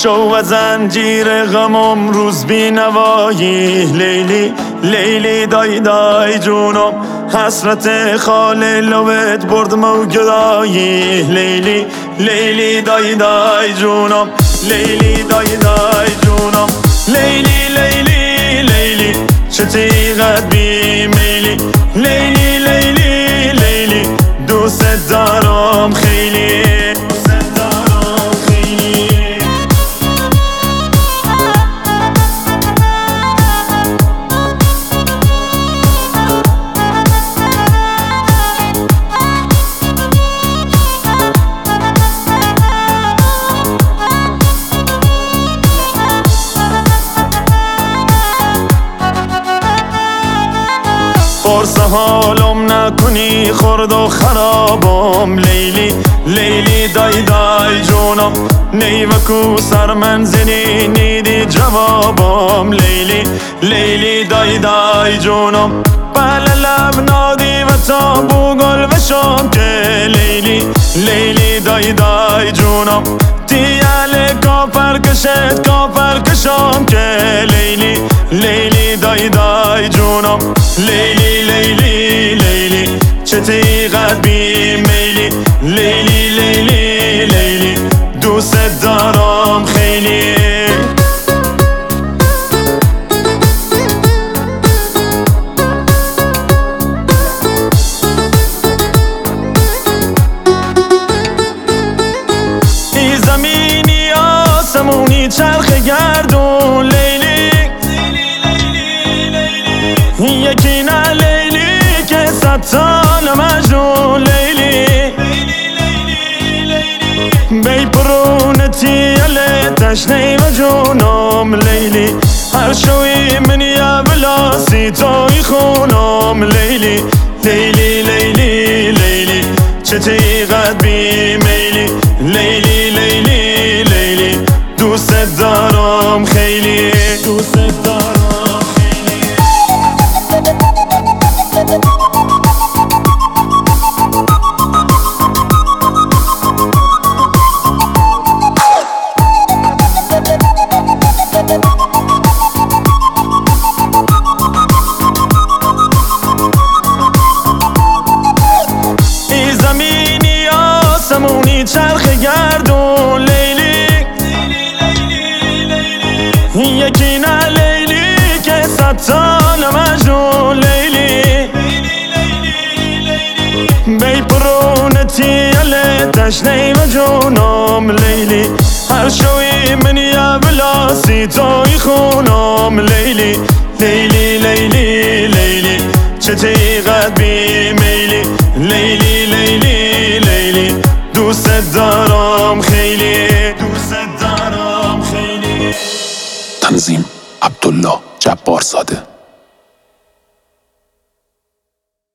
شو و زنجیر غمم روز بی نوایی. لیلی لیلی دای دای جونم حسرت خال لبت برد مو گدایی. لیلی لیلی دای دای جونم لیلی دای دای جونم. لیلی لیلی لیلی چه تیغت بی میلی. لیلی لیلی لیلی دوست دارم خیلی. قرص حالم نکنی خورد و خرابم. لیلی لیلی دای دای جونم نیوکو سر منزلی نیدی جوابم. لیلی لیلی دای دای جونم بله لب نادی و تابو گل وشم که. لیلی لیلی دای دای جونم دیال کافر کشت کافر کشم که. لیلی لیلی دای دای جونم لیلی لیلی لیلی چه تیغت بی میلی. لیلی لیلی لیلی دوست دارم خیلی. ای زمینی آسمونی چرخ گردون. لیلی یکی نه لیلی که صد سال مجنون. لیلی بی پرونتی یله تشنی و جونم. لیلی هر شوی من یا بلاسی توی خونم. لیلی لیلی لیلی لیلی چه تیغت بی میلی. لیلی لیلی لیلی دوست دارم خیلی. دوست دارم آسمونی چرخ گردون. لیلی یکی نه لیلی که صد سال مجنون. لیلی بی پرونتی یله تشنی و جونم. لیلی هر شوی من یا بلاسی توی خونم. لیلی لیلی لیلی لیلی چه تیغت بی میلی. لیلی لیلی لیلی دوست دارم خیلی. دوست دارم خیلی. تنظیم عبدالله جبارزاده.